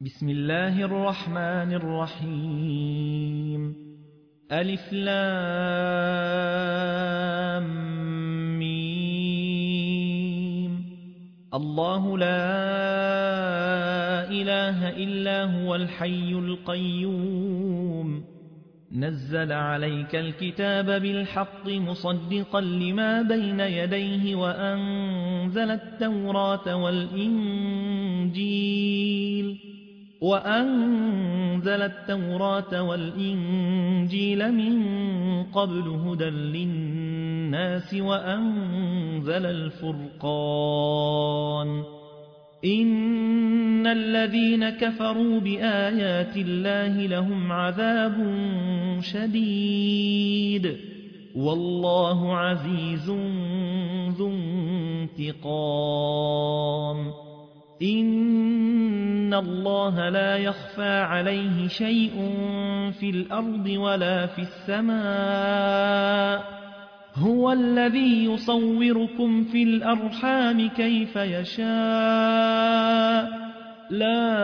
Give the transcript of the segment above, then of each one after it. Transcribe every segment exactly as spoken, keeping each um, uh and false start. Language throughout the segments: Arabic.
بسم الله الرحمن الرحيم. ألف لام ميم. الله لا إله إلا هو الحي القيوم نزل عليك الكتاب بالحق مصدقا لما بين يديه وأنزل التوراة والإنجيل وأنزل التوراة والإنجيل من قبل هدى للناس وأنزل الفرقان إن الذين كفروا بآيات الله لهم عذاب شديد والله عزيز ذو انتقام. إن الله لا يخفى عليه شيء في الأرض ولا في السماء هو الذي يصوركم في الأرحام كيف يشاء لا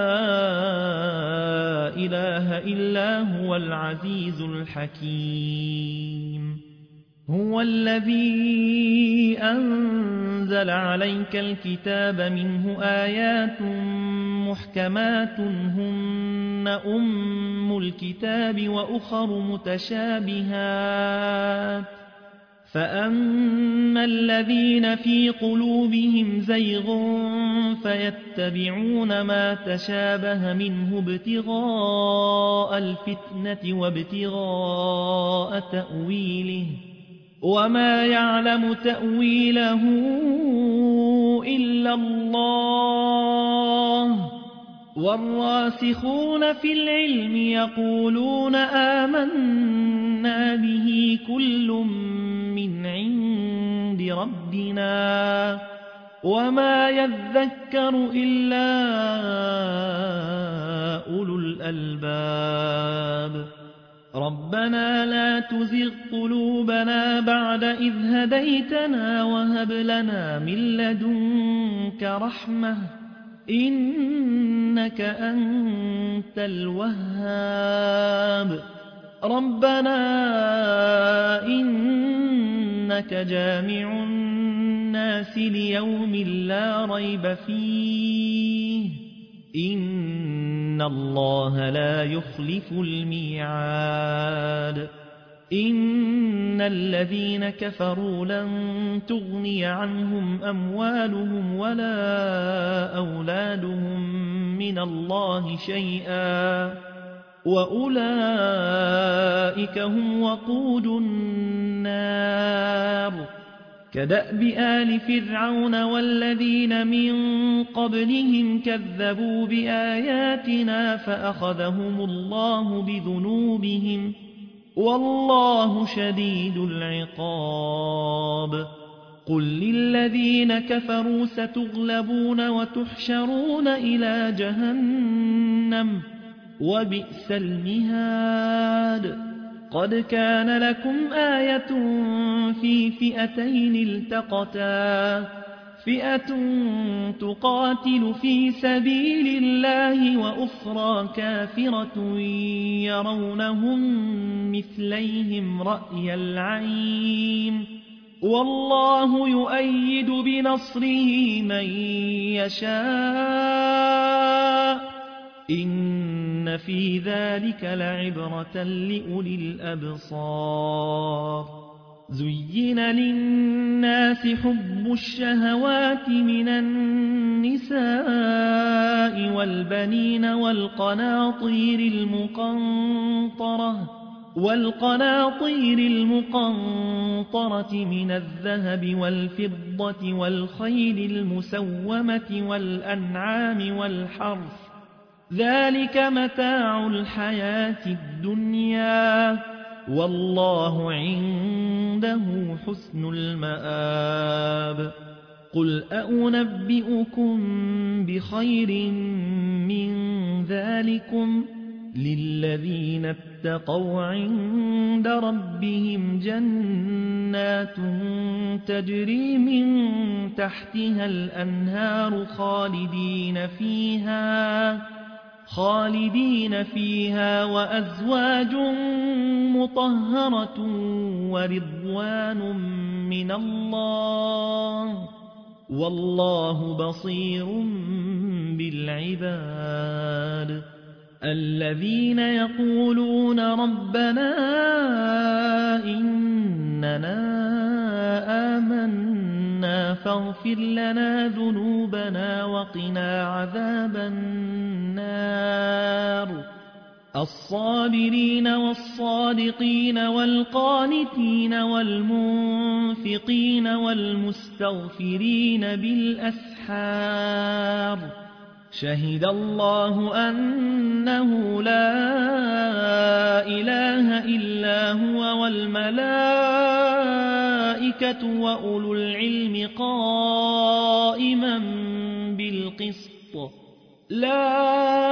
إله إلا هو العزيز الحكيم. هو الذي أنزل عليك الكتاب منه آيات محكمات هن أم الكتاب وأخر متشابهات فأما الذين في قلوبهم زيغ فيتبعون ما تشابه منه ابتغاء الفتنة وابتغاء تأويله وما يعلم تأويله إلا الله والراسخون في العلم يقولون آمنا به كل من عند ربنا وما يذكر إلا أولو الألباب. ربنا لا تزغ قلوبنا بعد إذ هديتنا وهب لنا من لدنك رحمة إنك أنت الوهاب. ربنا إنك جامع الناس ليوم لا ريب فيه إن الله لا يخلف الميعاد. إن الذين كفروا لن تغني عنهم أموالهم ولا أولادهم من الله شيئا وأولئك هم وقود النار كدأب آل فرعون والذين من قبلهم كذبوا بآياتنا فأخذهم الله بذنوبهم والله شديد العقاب. قل للذين كفروا ستغلبون وتحشرون إلى جهنم وبئس المهاد. قد كان لكم آية في فئتين التقتا فئة تقاتل في سبيل الله وأخرى كافرة يرونهم مثليهم رأي العين والله يؤيد بنصره من يشاء إن في ذلك لعبرة لأولي الأبصار. زين للناس حب الشهوات من النساء والبنين والقناطير المقنطرة والقناطير المقنطرة من الذهب والفضة والخيل المسومة والأنعام والحرث ذلك متاع الحياة الدنيا والله عنده حسن المآب. قل أنبئكم بخير من ذلكم للذين اتقوا عند ربهم جنات تجري من تحتها الأنهار خالدين فيها خالدين فيها وأزواج مطهرة ورضوان من الله والله بصير بالعباد الذين يقولون ربنا إننا آمنا فاغفر لنا ذنوبنا وقنا عذاب النار الصابرين والصادقين والقانتين والمنفقين والمستغفرين بالأسحار شهد الله أنه لا إله إلا هو والملائكة وأولو العلم قائما بالقسط لا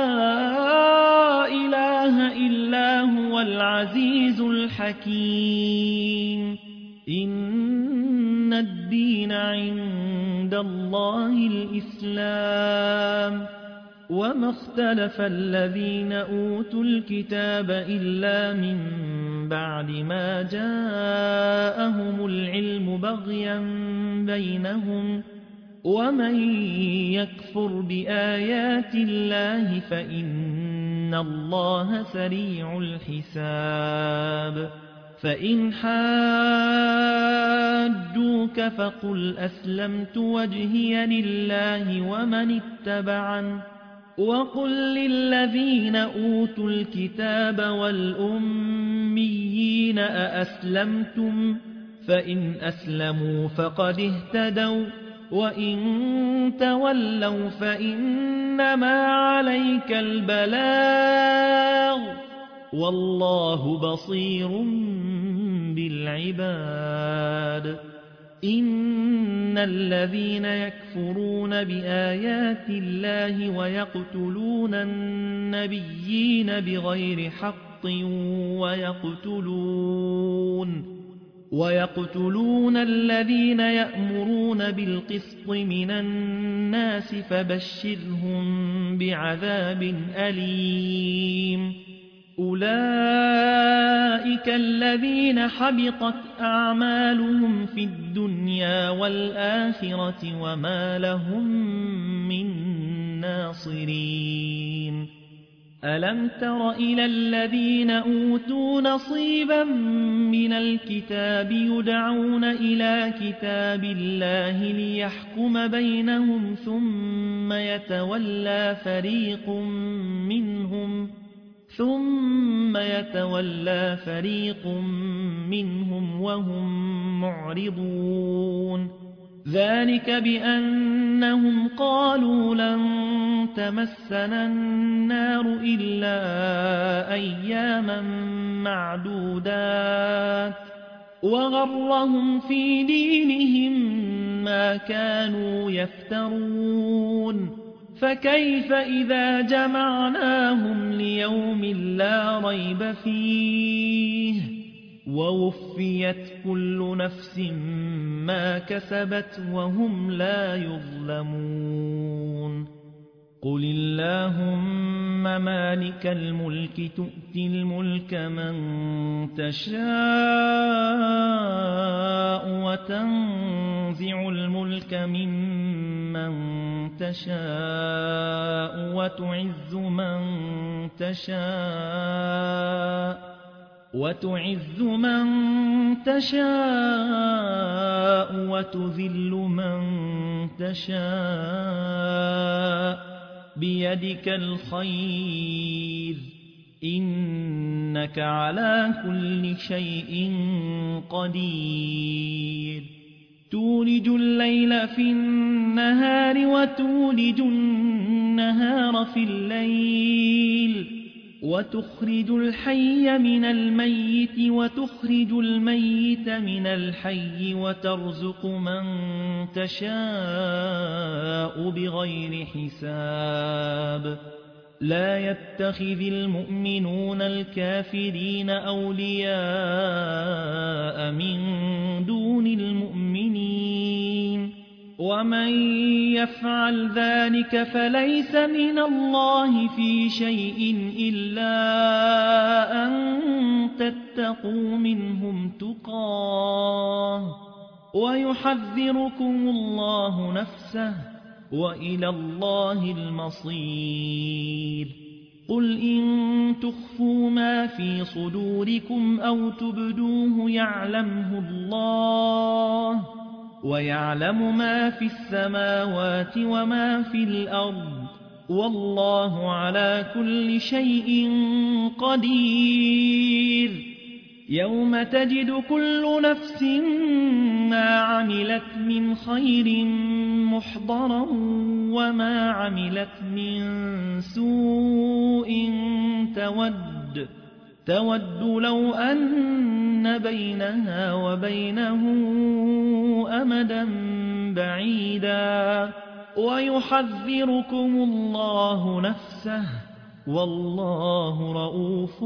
إله إلا هو العزيز الحكيم إن الدين عند الله الإسلام وما اختلف الذين أوتوا الكتاب إلا من بعد ما جاءهم العلم بغيا بينهم ومن يكفر بآيات الله فإن الله سريع الحساب فإن حاجوك فقل أسلمت وجهي لله ومن اتبعن وقل للذين أوتوا الكتاب والأميين أأسلمتم فإن أسلموا فقد اهتدوا وإن تولوا فإنما عليك البلاغ والله بصير بالعباد إن الذين يكفرون بآيات الله ويقتلون النبيين بغير حق ويقتلون ويقتلون الذين يأمرون بالقسط من الناس فبشرهم بعذاب أليم أولئك الذين حبطت أعمالهم في الدنيا والآخرة وما لهم من ناصرين ألم تر إلى الذين أوتوا نصيبا من الكتاب يدعون إلى كتاب الله ليحكم بينهم ثم يتولى فريق منهم ثم يتولى فريق منهم وهم معرضون ذلك بأنهم قالوا لن تمسنا النار إلا أياما معدودات وغرهم في دينهم ما كانوا يفترون فكيف إذا جمعناهم ليوم لا ريب فيه ووفيت كل نفس ما كسبت وهم لا يظلمون قل اللهم مالك الملك تؤتي الملك من تشاء وتنزع الملك ممن تشاء وتعز من تشاء وتعز من تشاء وتذل من تشاء بيدك الخير إنك على كل شيء قدير تولج الليل في النهار وتولج النهار في الليل وتخرج الحي من الميت وتخرج الميت من الحي وترزق من تشاء بغير حساب لا يتخذ المؤمنون الكافرين أولياء من دون المؤمنين ومن يفعل ذلك فليس من الله في شيء إلا أن تتقوا منهم تقاه ويحذركم الله نفسه وإلى الله المصير. قل إن تخفوا ما في صدوركم أو تبدوه يعلمه الله ويعلم ما في السماوات وما في الأرض والله على كل شيء قدير. يوم تجد كل نفس ما عملت من خير محضرا وما عملت من سوء تود تود لو أن بينها وبينه أمدا بعيدا ويحذركم الله نفسه والله رؤوف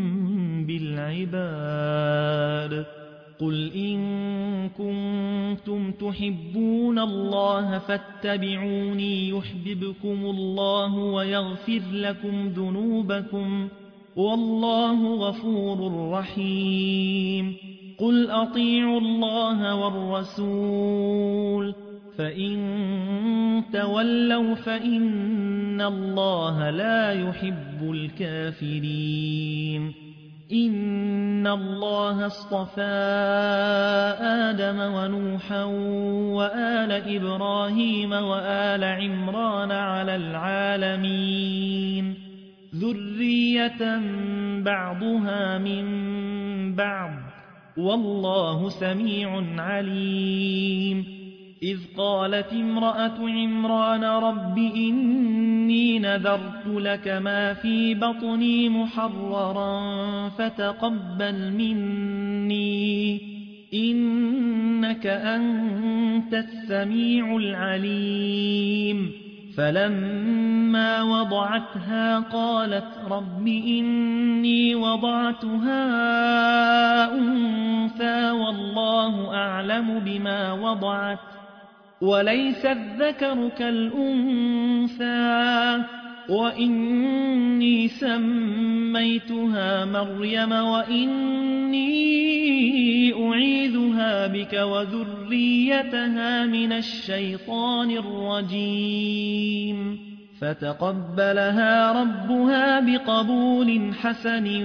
بالعباد. قل إن كنتم تحبون الله فاتبعوني يحببكم الله ويغفر لكم ذنوبكم والله غفور رحيم. قل أطيعوا الله والرسول فإن تولوا فإن الله لا يحب الكافرين. إن الله اصطفى آدم ونوحا وآل إبراهيم وآل عمران على العالمين ذرية بعضها من بعض والله سميع عليم. إذ قالت امرأة عمران رب إني نذرت لك ما في بطني محررا فتقبل مني إنك أنت السميع العليم. فلما وضعتها قالت رب إني وضعتها أنثى والله أعلم بما وضعت وليس الذكر كالأنثى وإني سميتها مريم وإني أعيذها بك وذريتها من الشيطان الرجيم. فتقبلها ربها بقبول حسن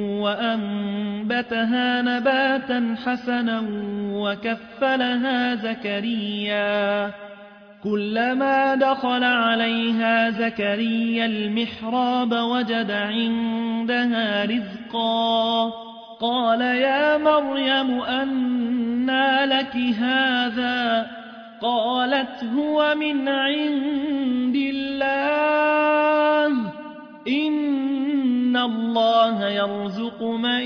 وأنبتها نباتا حسنا وكفلها زكريا كلما دخل عليها زكريا المحراب وجد عندها رزقا قال يا مريم أنى لك هذا قالت هو من عند الله إن الله يرزق من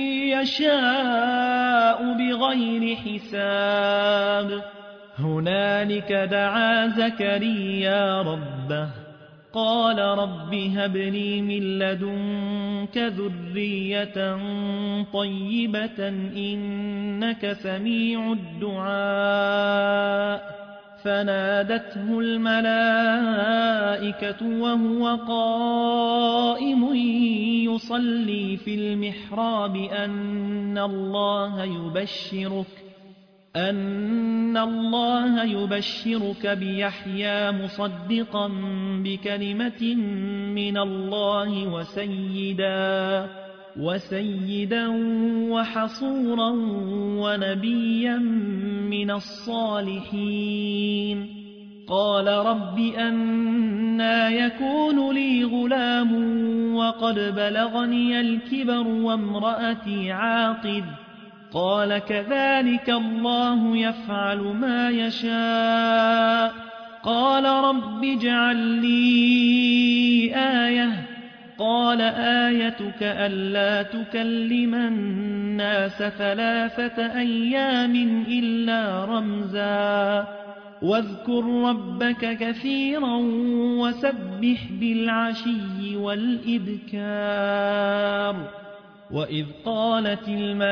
يشاء بغير حساب. هنالك دعا زكريا ربه قال رب هب لي من لدنك ذرية طيبة إنك سميع الدعاء. فنادته الملائكة وهو قائم يصلي في المحراب أن الله يبشرك أن الله يبشرك بيحيى مصدقا بكلمة من الله وسيدا وسيدا وحصورا ونبيا من الصالحين. قال رب أنى يكون لي غلام وقد بلغني الكبر وامرأتي عاقر قال كذلك الله يفعل ما يشاء. قال رب اجعل لي آية قال آيتك ألا تكلم الناس ثلاثة أيام إلا رمزا واذكر ربك كثيرا وسبح بالعشي والإبكار. وإذ قالت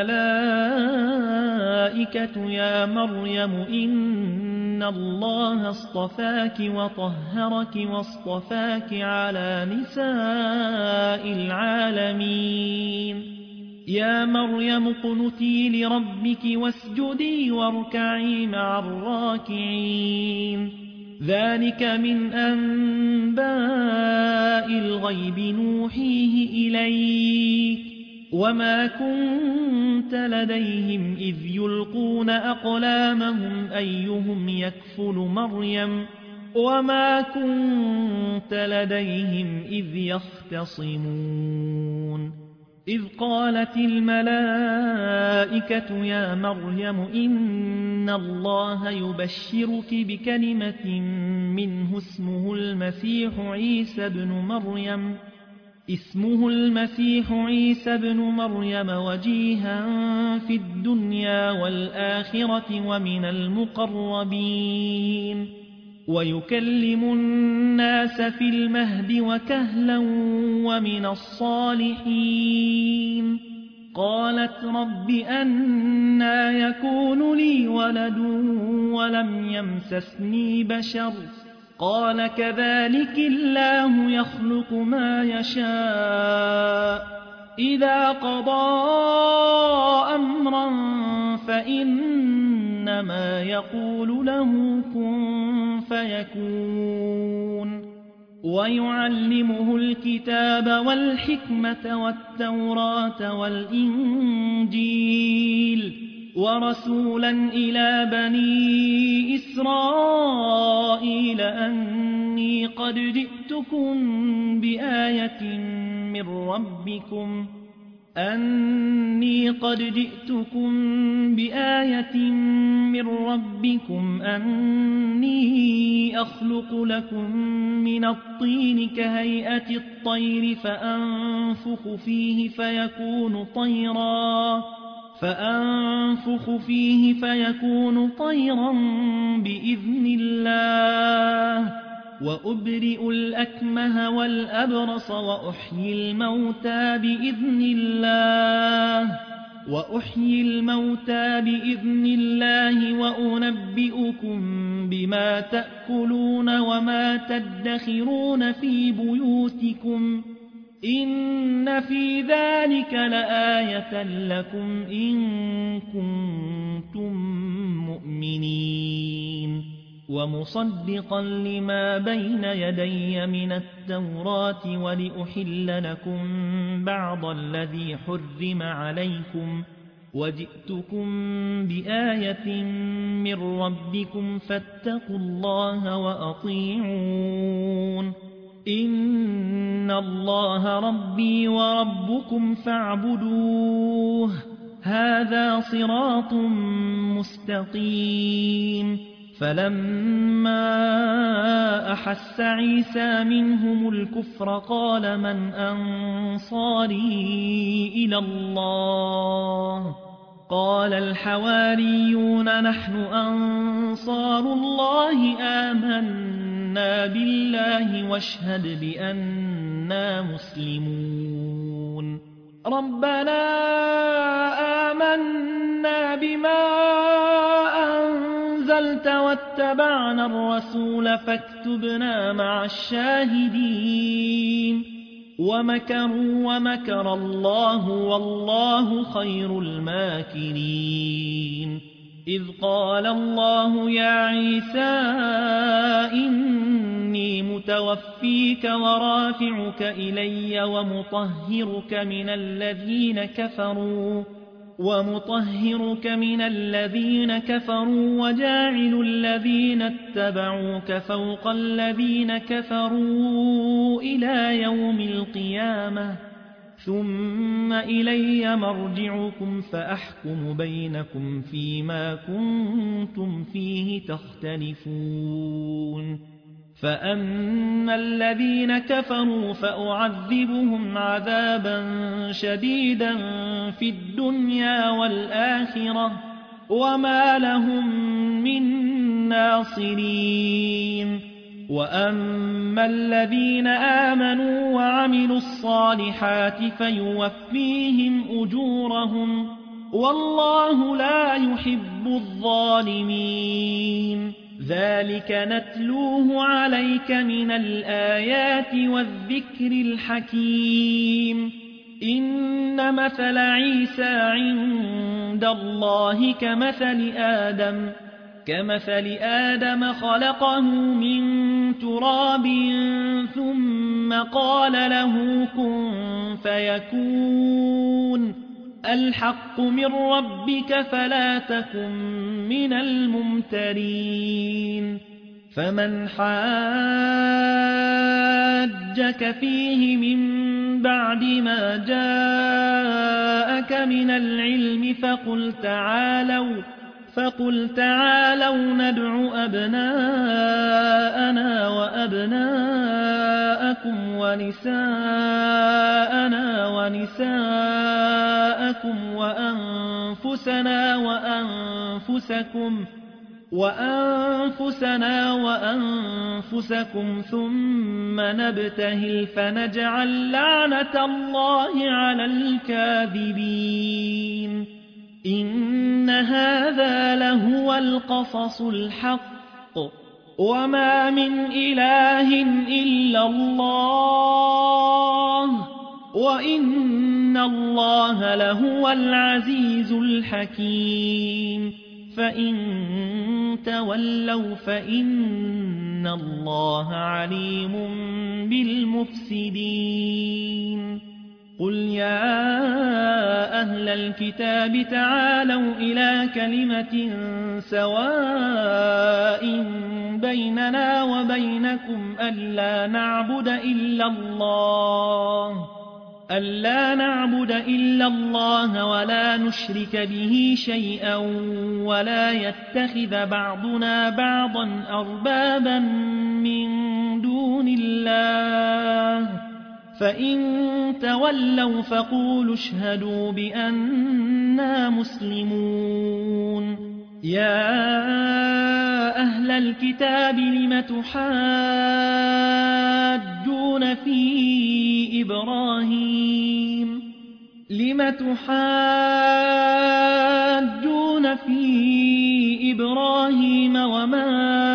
الملائكة يا مريم إن الله اصطفاك وطهرك واصطفاك على نساء العالمين يا مريم اقنتي لربك واسجدي واركعي مع الراكعين ذلك من أنباء الغيب نوحيه إليك وما كنت لديهم إذ يلقون أقلامهم أيهم يكفل مريم وما كنت لديهم إذ يختصمون إذ قالت الملائكة يا مريم إن الله يبشرك بكلمة منه اسمه المسيح عيسى بن مريم اسمه المسيح عيسى بن مريم وجيها في الدنيا والآخرة ومن المقربين ويكلم الناس في المهد وكهلا ومن الصالحين قالت رب أنى يكون لي ولد ولم يمسسني بشر قال كذلك الله يخلق ما يشاء إذا قضى أمرا فإنما يقول له كن فيكون ويعلمه الكتاب والحكمة والتوراة والإنجيل ورسولا إلى بني إسرائيل أني قد جئتكم بآية من ربكم أني قد جئتكم بآية من ربكم أني أخلق لكم من الطين كهيئة الطير فأنفخ فيه فيكون طيرا فأنفخ فيه فيكون طيرا بإذن الله وأبرئ الأكمه والأبرص وأحيي الموتى بإذن الله وأحيي الموتى بإذن الله وأنبئكم بما تأكلون وما تدخرون في بيوتكم إن في ذلك لآية لكم إن كنتم مؤمنين ومصدقا لما بين يدي من التوراة ولأحل لكم بعض الذي حرم عليكم وجئتكم بآية من ربكم فاتقوا الله وأطيعون إن الله ربي وربكم فاعبدوه هذا صراط مستقيم فلما أحس عيسى منهم الكفر قال من أنصاري إلى الله قال الحواريون نحن أنصار الله آمنا بالله واشهد بأننا مسلمون ربنا آمنا بما أنزلت واتبعنا الرسول فاكتبنا مع الشاهدين ومكروا ومكر الله والله خير الماكرين إذ قال الله يا عيسى إني متوفيك ورافعك إلي ومطهرك من الذين كفروا ومطهرك من الذين كفروا وجاعل الذين اتبعوك فوق الذين كفروا إلى يوم القيامة ثم إلي مرجعكم فأحكم بينكم فيما كنتم فيه تختلفون فأما الذين كفروا فأعذبهم عذابا شديدا في الدنيا والآخرة وما لهم من ناصرين وأما الذين آمنوا وعملوا الصالحات فيوفيهم أجورهم والله لا يحب الظالمين ذلك نتلوه عليك من الآيات والذكر الحكيم إن مثل عيسى عند الله كمثل آدم كمثل آدم خلقه من تراب ثم قال له كن فيكون الحق من ربك فلا تكن من الممترين فمن حاجك فيه من بعد ما جاءك من العلم فقل تعالوا فقل تعالوا ندع أبناءنا وأبناءكم ونساءنا ونساءكم وأنفسنا وأنفسكم وأنفسنا وأنفسكم ثم نبتهل فنجعل لعنة الله على الكاذبين إن هذا لهو القصص الحق وما من إله إلا الله وإن الله لهو العزيز الحكيم فإن تولوا فإن الله عليم بالمفسدين قل يا أهل الكتاب تعالوا إلى كلمة سواء بيننا وبينكم ألا نعبد إلا الله ألا نعبد إلا الله ولا نشرك به شيئا ولا يتخذ بعضنا بعضا أربابا من دون الله فإن تولوا فقولوا اشهدوا بأننا مسلمون يا أهل الكتاب لم تحاجون في إبراهيم لم تحاجون في إبراهيم وما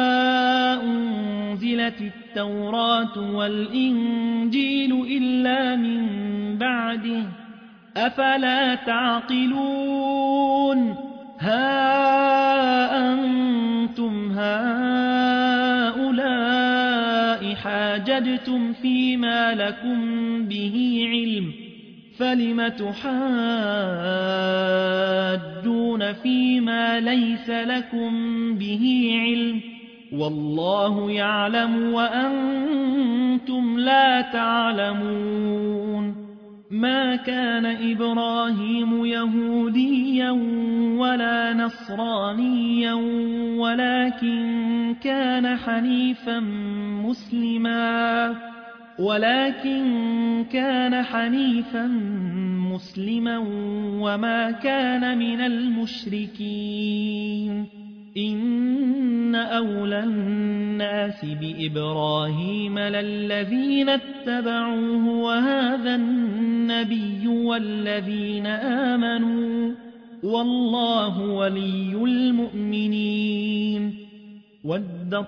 أنزلت التوراة والإنجيل إلا من بعده أفلا تعقلون ها أنتم هؤلاء حاججتم فيما لكم به علم فلم تحاجون فيما ليس لكم به علم والله يعلم وأنتم لا تعلمون ما كان إبراهيم يهوديا ولا نصرانيا ولكن كان حنيفا مسلما ولكن كان حنيفا مسلما وما كان من المشركين إن أولى الناس بإبراهيم للذين اتبعوه وهذا النبي والذين آمنوا والله ولي المؤمنين ود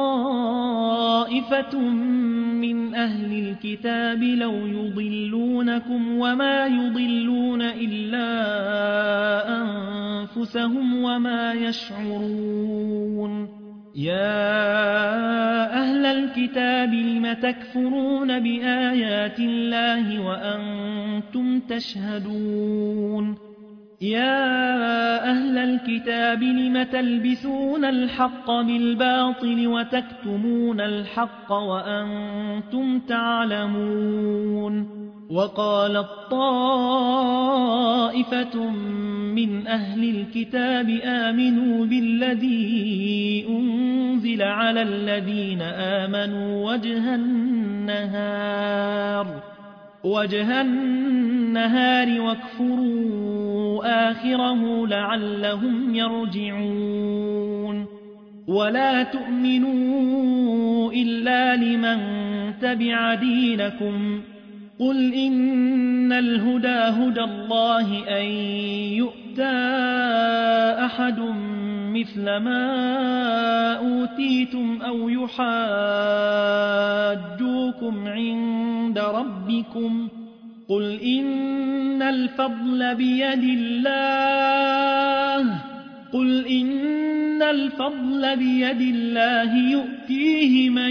طائفة من أهل الكتاب لو يضلونكم وما يضلون إلا أنفسهم وما يشعرون يا أهل الكتاب لم تكفرون بآيات الله وأنتم تشهدون يا أهل الكتاب لم تلبسون الحق بالباطل وتكتمون الحق وأنتم تعلمون وقالت طائفة من أهل الكتاب آمنوا بالذي أنزل على الذين آمنوا وجه النهار وجه النهار واكفروا آخره لعلهم يرجعون ولا تؤمنوا إلا لمن تبع دينكم قل إن الهدى هدى الله أن يؤتى أحد مثل ما أوتيتم أو يحاجوكم عند ربكم قل إن الفضل بيد الله قل إن الفضل بيد الله يؤتيه من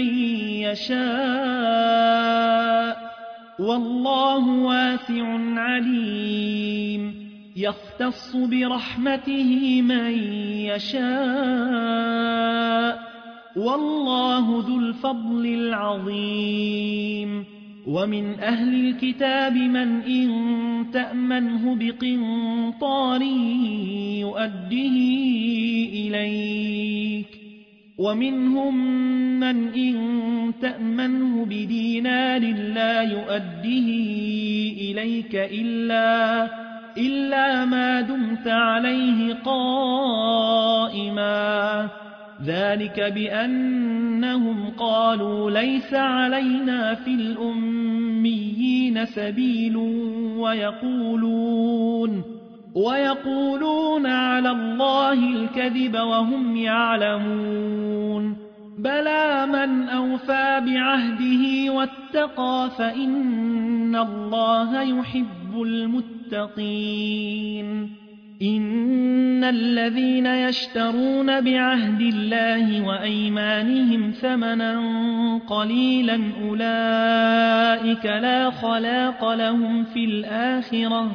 يشاء والله واسع عليم يختص برحمته من يشاء والله ذو الفضل العظيم ومن أهل الكتاب من إن تأمنه بقنطار يؤده إليك ومنهم من إن تأمنه بدينار لا يؤده إليك إلا, إلا ما دمت عليه قائما ذلك بأنهم قالوا ليس علينا في الأميين سبيل ويقولون, ويقولون على الله الكذب وهم يعلمون بلى من أوفى بعهده واتقى فإن الله يحب المتقين إن الذين يشترون بعهد الله وأيمانهم ثمنا قليلا أولئك لا خلاق لهم في الآخرة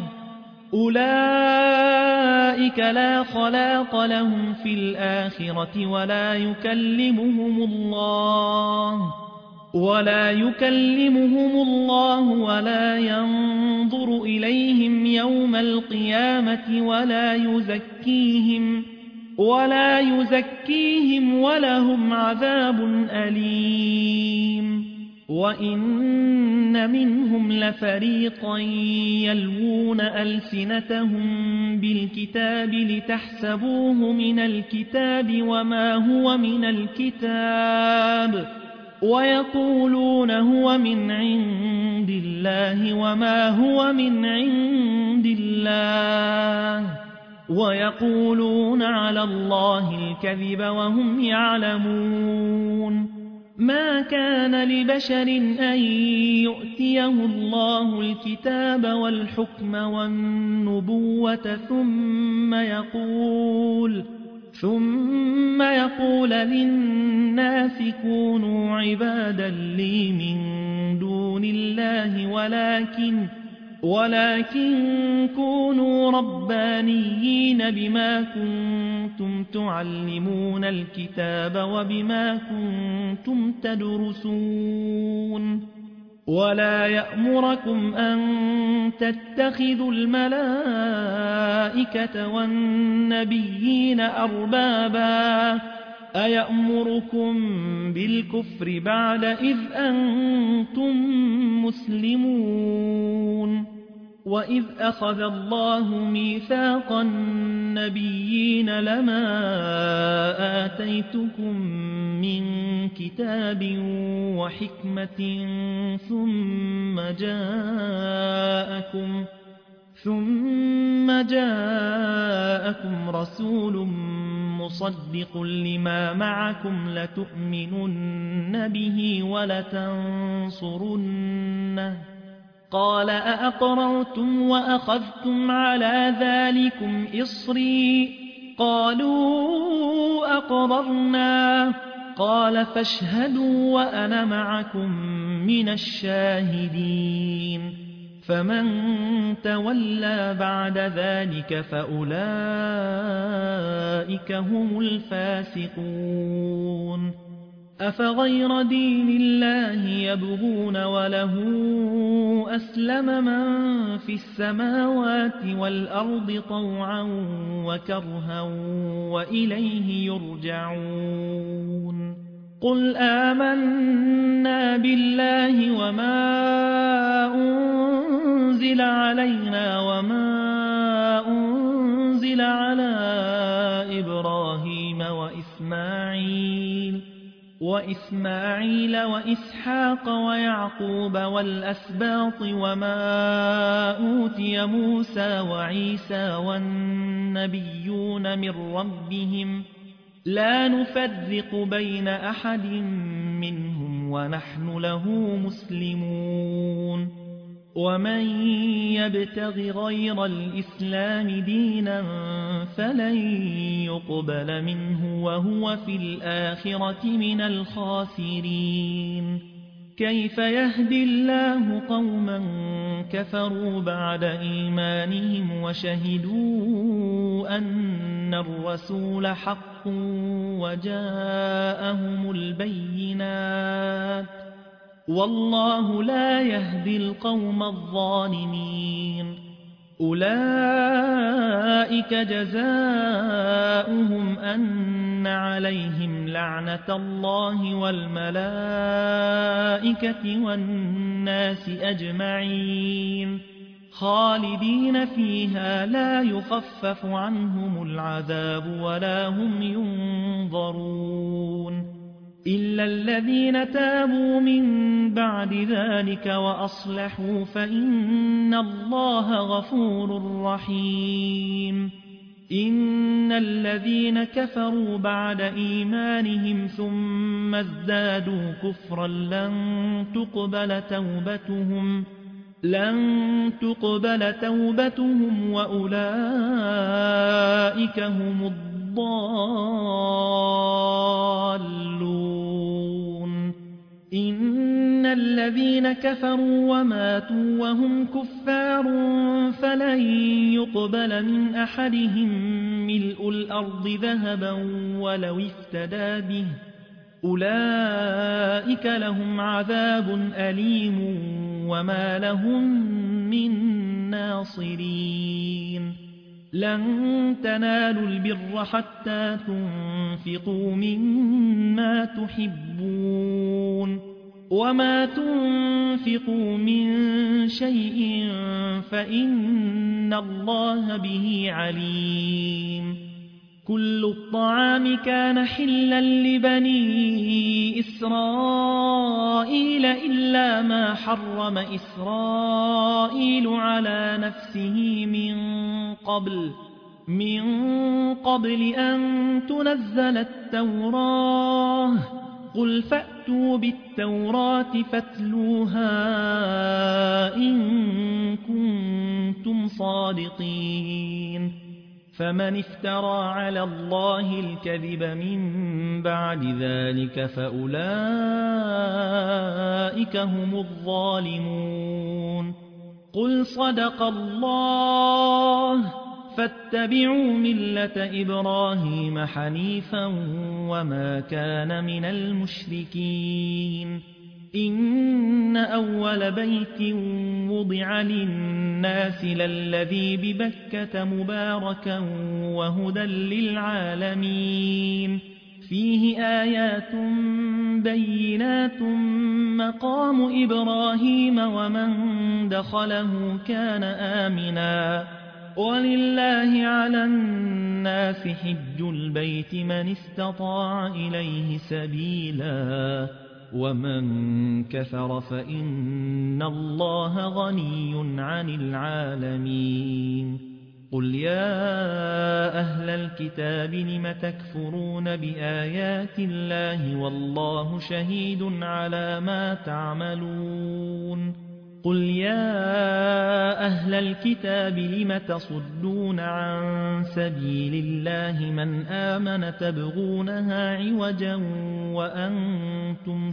أولئك لا خلاق لهم في الآخرة ولا يكلمهم الله ولا يكلمهم الله ولا ينظر إليهم يوم القيامة ولا يزكيهم ولا يزكيهم ولهم عذاب أليم وإن منهم لفريقا يلوون ألسنتهم بالكتاب لتحسبوه من الكتاب وما هو من الكتاب ويقولون هو من عند الله وما هو من عند الله ويقولون على الله الكذب وهم يعلمون ما كان لبشر أن يؤتيه الله الكتاب والحكم والنبوة ثم يقول ثم يقول للناس كونوا عبادا لي من دون الله ولكن ولكن كونوا ربانيين بما كنتم تعلمون الكتاب وبما كنتم تدرسون ولا يأمركم أن تتخذوا الملائكة والنبيين أربابا أيأمركم بالكفر بعد إذ أنتم مسلمون وإذ أخذ الله ميثاق النبيين لما آتيتكم من كتاب وحكمة ثم جاءكم ثم جاءكم رسول مصدق لما معكم لتؤمنن به ولتنصرنه قال أأقررتم وأخذتم على ذلكم إصري قالوا أقررنا قال فاشهدوا وأنا معكم من الشاهدين فمن تولى بعد ذلك فأولئك هم الفاسقون أفغير دين الله يبغون وله أسلم من في السماوات والأرض طوعا وكرها وإليه يرجعون قل آمنا بالله وما أنزل علينا وما أنزل على إبراهيم وإسماعيل وإسماعيل وإسحاق ويعقوب والأسباط وما أوتي موسى وعيسى والنبيون من ربهم لا نفرق بين أحد منهم ونحن له مسلمون ومن يبتغ غير الإسلام دينا فلن يقبل منه وهو في الآخرة من الخاسرين كيف يهدي الله قوما كفروا بعد إيمانهم وشهدوا أن الرسول حق وجاءهم البينات والله لا يهدي القوم الظالمين أولئك جزاؤهم أن عليهم لعنة الله والملائكة والناس أجمعين خالدين فيها لا يخفف عنهم العذاب ولا هم ينظرون إلا الذين تابوا من بعد ذلك وأصلحوا فإن الله غفور رحيم إن الذين كفروا بعد إيمانهم ثم ازدادوا كفرا لن تقبل توبتهم لن تقبل توبتهم وأولئك هم الضالون إن الذين كفروا وماتوا وهم كفار فلن يقبل من أحدهم ملء الأرض ذهبا ولو افتدى به أولئك لهم عذاب أليم وما لهم من ناصرين لن تنالوا البر حتى تنفقوا مما تحبون وما تنفقوا من شيء فإن الله به عليم كل الطعام كان حلا لبني إسرائيل إلا ما حرم إسرائيل على نفسه من قبل من قبل أن تنزل التوراة قل فأتوا بالتوراة فاتلوها إن كنتم صادقين فمن افترى على الله الكذب من بعد ذلك فأولئك هم الظالمون قل صدق الله فاتبعوا ملة إبراهيم حنيفا وما كان من المشركين إن أول بيت وضع للناس للذي ببكة مباركا وهدى للعالمين فيه آيات بينات مقام إبراهيم ومن دخله كان آمنا ولله على الناس حج البيت من استطاع إليه سبيلا ومن كفر فإن الله غني عن العالمين قل يا أهل الكتاب لم تكفرون بآيات الله والله شهيد على ما تعملون قل يا أهل الكتاب لم تصدون عن سبيل الله من آمن تبغونها عوجا وأنتم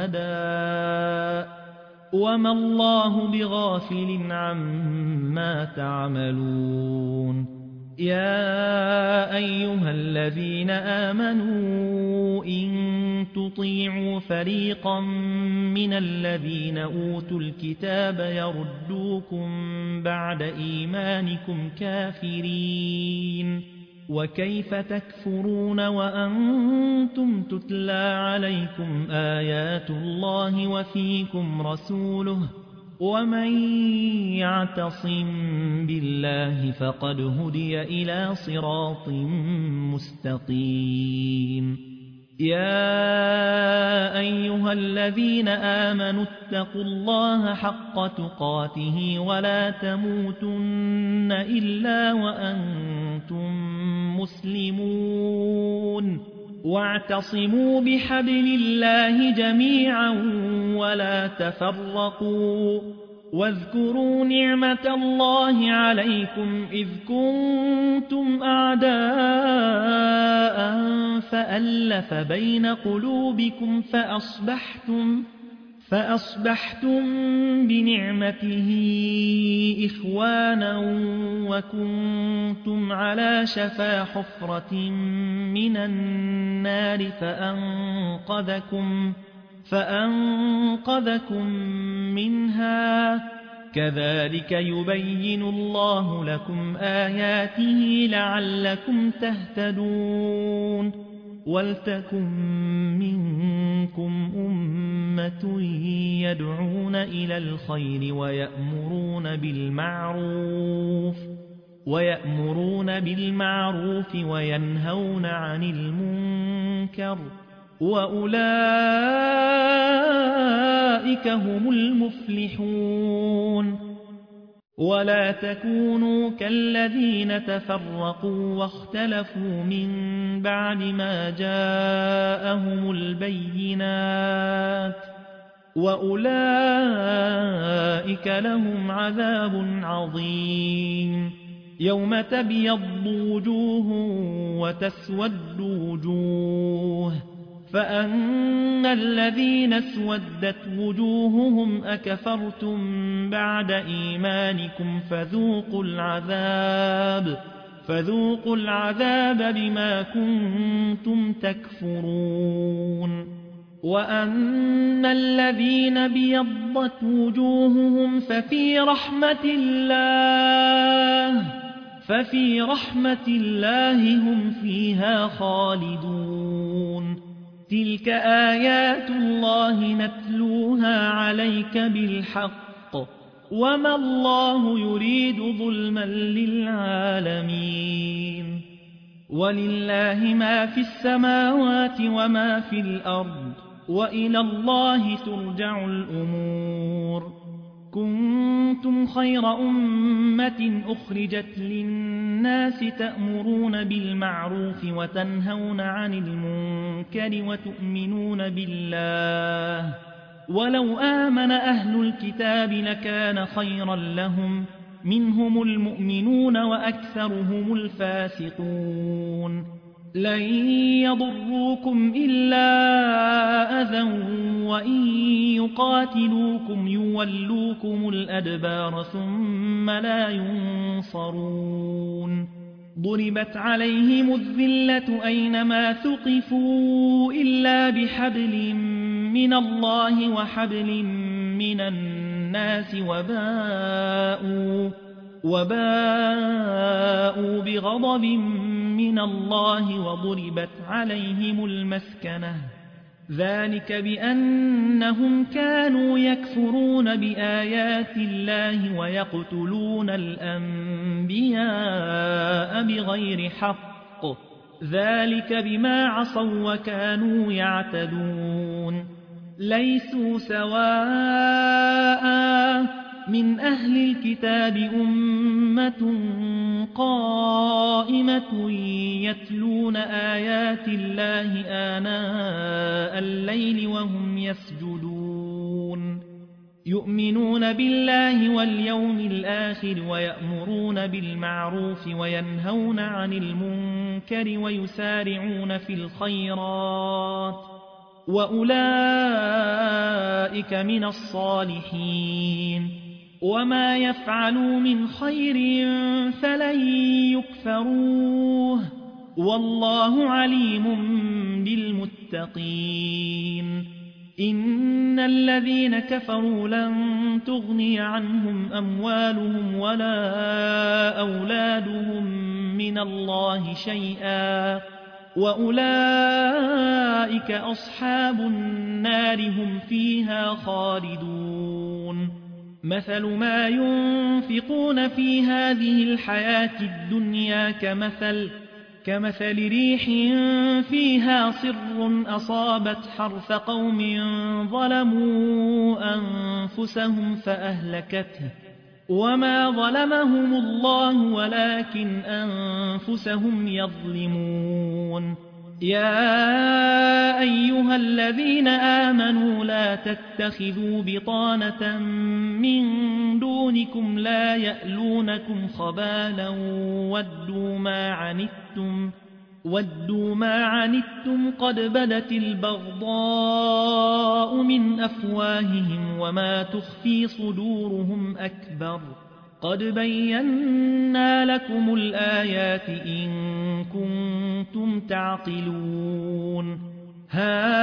شهداء وما الله بغافل عما تعملون يا أيها الذين آمنوا إن تطيعوا فريقا من الذين أوتوا الكتاب يردوكم بعد إيمانكم كافرين وكيف تكفرون وأنتم تتلى عليكم آيات الله وفيكم رسوله ومن يعتصم بالله فقد هدي إلى صراط مستقيم يا أيها الذين آمنوا اتقوا الله حق تقاته ولا تموتن إلا وأنتم مسلمون واعتصموا بحبل الله جميعا ولا تفرقوا واذكروا نعمة الله عليكم إذ كنتم أعداء فألف بين قلوبكم فأصبحتم, فأصبحتم بنعمته إخوانا وكنتم على شفا حفرة من النار فأنقذكم فأنقذكم منها كذلك يبين الله لكم آياته لعلكم تهتدون ولتكن منكم أمة يدعون إلى الخير ويأمرون بالمعروف ويأمرون بالمعروف وينهون عن المنكر وأولئك هم المفلحون ولا تكونوا كالذين تفرقوا واختلفوا من بعد ما جاءهم البينات وأولئك لهم عذاب عظيم يوم تبيض وجوه وتسود وجوه فأما الذين اسودت وجوههم أكفرتم بعد إيمانكم فذوقوا العذاب فذوقوا العذاب بما كنتم تكفرون وأما الذين بيضت وجوههم ففي رحمة الله ففي رحمة الله هم فيها خالدون تلك آيات الله نتلوها عليك بالحق وما الله يريد ظلما للعالمين ولله ما في السماوات وما في الأرض وإلى الله ترجع الأمور كنتم خير أمة أخرجت للناس تأمرون بالمعروف وتنهون عن المنكر وتؤمنون بالله ولو آمن أهل الكتاب لكان خيرا لهم منهم المؤمنون وأكثرهم الفاسقون لن يضروكم إلا أذى وإن يقاتلوكم يولوكم الأدبار ثم لا ينصرون ضربت عليهم الذلة أينما ثقفوا إلا بحبل من الله وحبل من الناس وباءوا وباءوا بغضب من الله وضربت عليهم المسكنة ذلك بأنهم كانوا يكفرون بآيات الله ويقتلون الأنبياء بغير حق ذلك بما عصوا وكانوا يعتدون ليسوا سواء من أهل الكتاب أمة قائمة يتلون آيات الله آناء الليل وهم يسجدون يؤمنون بالله واليوم الآخر ويأمرون بالمعروف وينهون عن المنكر ويسارعون في الخيرات وأولئك من الصالحين وما يفعلوا من خير فلن يكفروه والله عليم بالمتقين إن الذين كفروا لن تغني عنهم أموالهم ولا أولادهم من الله شيئا وأولئك أصحاب النار هم فيها خالدون مثل ما ينفقون في هذه الحياة الدنيا كمثل كمثل ريح فيها صر أصابت حرث قوم ظلموا أنفسهم فأهلكته وما ظلمهم الله ولكن أنفسهم يظلمون يا أيها الذين آمنوا لا تتخذوا بطانة من دونكم لا يألونكم خبالا ودوا ما عنتم ودوا ما عنتم قد بدت البغضاء من أفواههم وما تخفي صدورهم أكبر قد بينا لكم الآيات إن كنتم تعقلون ها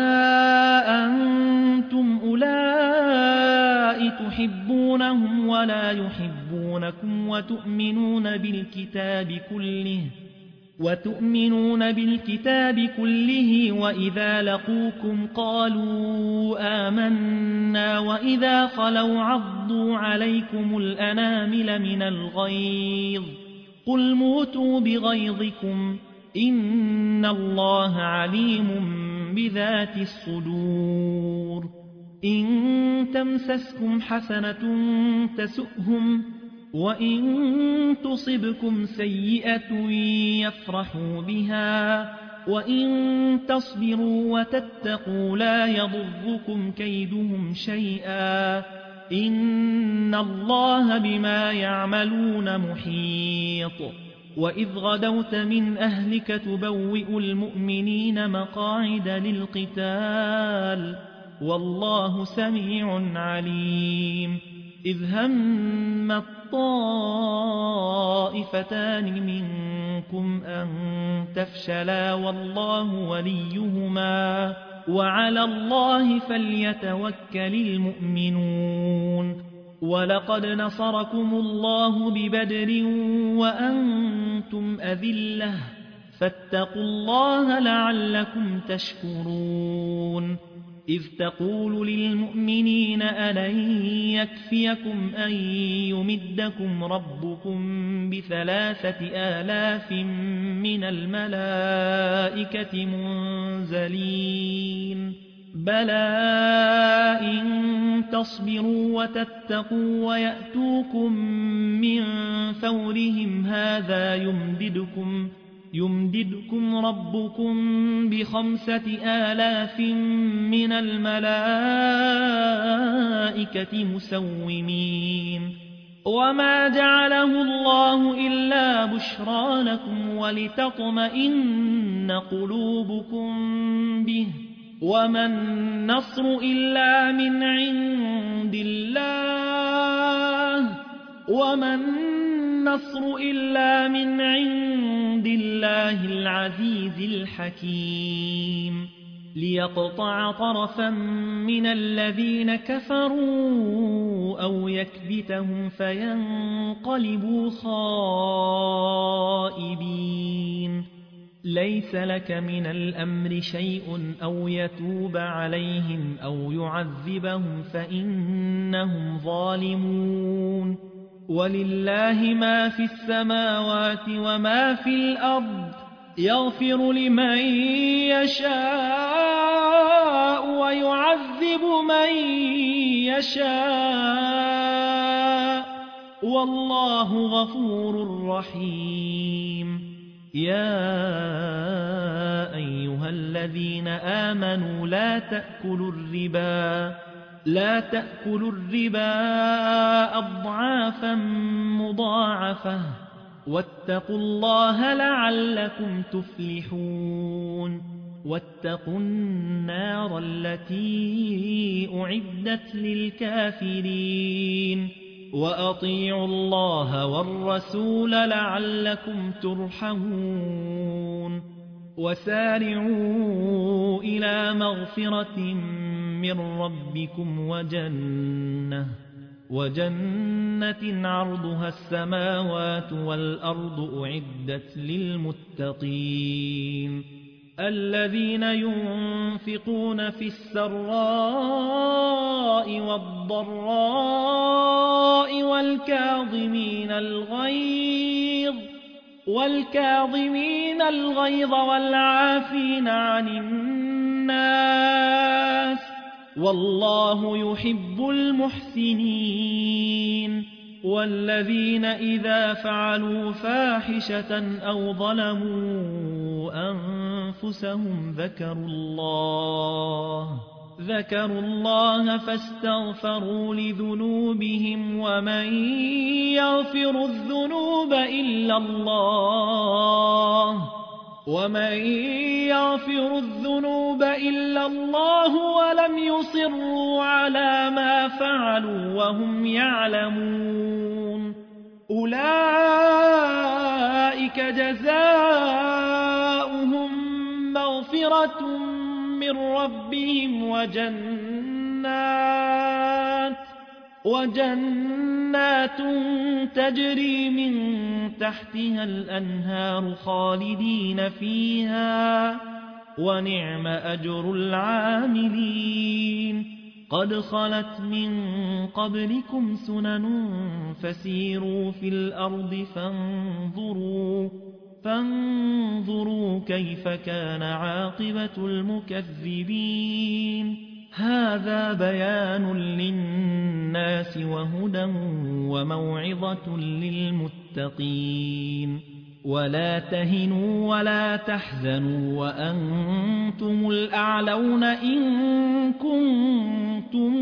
أنتم أولئك تحبونهم ولا يحبونكم وتؤمنون بالكتاب كله وتؤمنون بالكتاب كله وإذا لقوكم قالوا آمنا وإذا خلوا عضوا عليكم الأنامل من الغيظ قل موتوا بغيظكم إن الله عليم بذات الصدور إن تمسسكم حسنة تسؤهم وإن تصبكم سيئة يفرحوا بها وإن تصبروا وتتقوا لا يضركم كيدهم شيئا إن الله بما يعملون محيط وإذ غدوت من أهلك تبوئ المؤمنين مقاعد للقتال والله سميع عليم إذ هم الطائفتان منكم أن تفشلا والله وليهما وعلى الله فليتوكل المؤمنون ولقد نصركم الله ببدر وأنتم أذلة فاتقوا الله لعلكم تشكرون إذ تقول للمؤمنين ألن يكفيكم أن يمدكم ربكم بثلاثة آلاف من الملائكة منزلين بلى إن تصبروا وتتقوا ويأتوكم من فورهم هذا يمددكم يمددكم ربكم بخمسة آلاف من الملائكة مسومين وما جعله الله إلا بشرى لكم ولتطمئن قلوبكم به وما النصر إلا من عند الله وما النصر إلا من عند الله العزيز الحكيم ليقطع طرفا من الذين كفروا أو يكبتهم فينقلبوا خائبين ليس لك من الأمر شيء أو يتوب عليهم أو يعذبهم فإنهم ظالمون ولله ما في السماوات وما في الأرض يغفر لمن يشاء ويعذب من يشاء والله غفور رحيم يا أيها الذين آمنوا لا تأكلوا الربا لا تأكلوا الربا أضعافا مضاعفة واتقوا الله لعلكم تفلحون واتقوا النار التي أعدت للكافرين وأطيعوا الله والرسول لعلكم ترحمون وسارعوا إلى مغفرة من ربكم وجنة وجنة عرضها السماوات والأرض أعدت للمتقين الذين ينفقون في السراء والضراء والكاظمين الغيظ والكاظمين الغيظ والعافين عن الناس والله يحب المحسنين والذين إذا فعلوا فاحشة أو ظلموا أنفسهم ذكروا الله ذكروا الله فاستغفروا لذنوبهم ومن يغفر الذنوب إلا الله ومن يغفر الذنوب إلا الله ولم يصروا على ما فعلوا وهم يعلمون أولئك جزاؤهم مغفرة من ربهم وجنات وجنات تجري من تحتها الأنهار خالدين فيها ونعم أجر العاملين قد خلت من قبلكم سنن فسيروا في الأرض فانظروا فانظروا كيف كان عاقبة المكذبين هذا بيان للناس وهدى وموعظة للمتقين ولا تهنوا ولا تحزنوا وأنتم الأعلون إن كنتم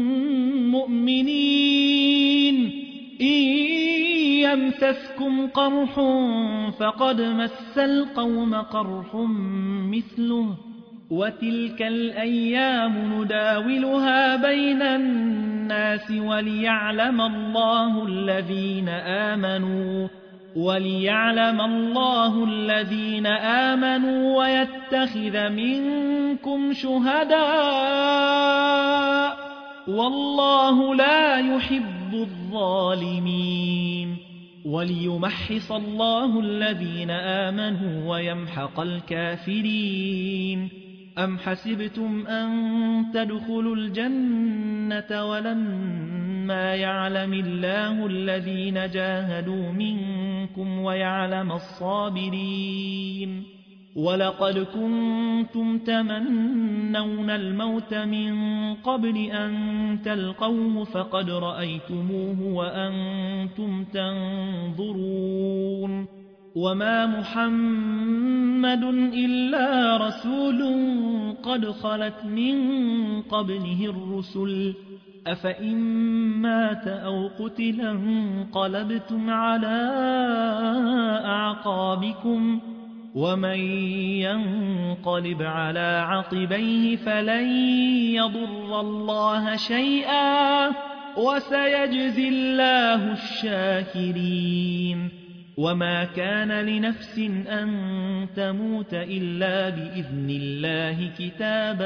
مؤمنين إن يمسسكم قرح فقد مس القوم قرح مثله وتلك الأيام نداولها بين الناس وليعلم الله الذين آمنوا وليعلم الله الذين آمنوا ويتخذ منكم شهداء والله لا يحب الظالمين وليمحص الله الذين آمنوا ويمحق الكافرين أم حسبتم أن تدخلوا الجنة ولما يعلم الله الذين جاهدوا منكم ويعلم الصابرين ولقد كنتم تمنون الموت من قبل أن تلقوه فقد رأيتموه وأنتم تنظرون وما محمد إلا رسول قد خلت من قبله الرسل أفإن مات أو قتلا انقلبتم على أعقابكم ومن ينقلب على عقبيه فلن يضر الله شيئا وسيجزي الله الشاكرين وما كان لنفس أن تموت إلا بإذن الله كتابا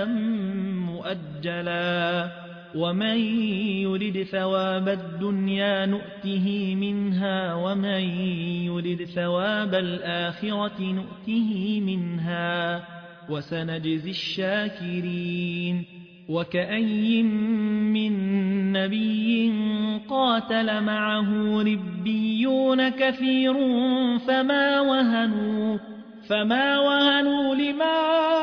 مؤجلا ومن يرد ثواب الدنيا نؤته منها ومن يرد ثواب الآخرة نؤته منها وسنجزي الشاكرين وكأي من نبي قاتل معه ربيون كثير فما وهنوا فما وهنوا لما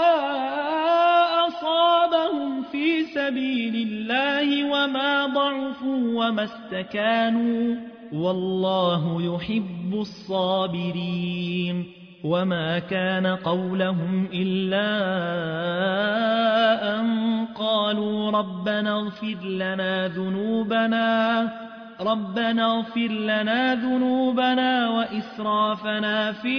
أصابهم في سبيل الله وما ضعفوا وما استكانوا والله يحب الصابرين وما كان قولهم إلا أن قالوا ربنا اغفر لنا ذنوبنا ربنا اغفر لنا ذنوبنا وإسرافنا في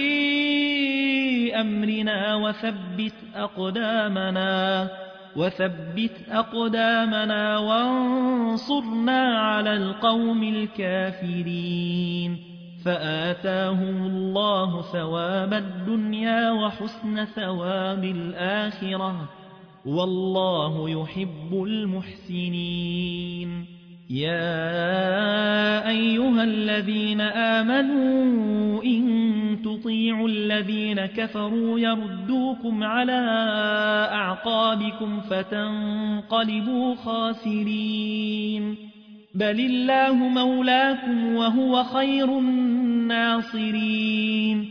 أمرنا وثبت أقدامنا وثبت أقدامنا وانصرنا على القوم الكافرين فآتاهم الله ثواب الدنيا وحسن ثواب الآخرة والله يحب المحسنين يا أيها الذين آمنوا إن تطيعوا الذين كفروا يردوكم على أعقابكم فتنقلبوا خاسرين بل الله مولاكم وهو خير الناصرين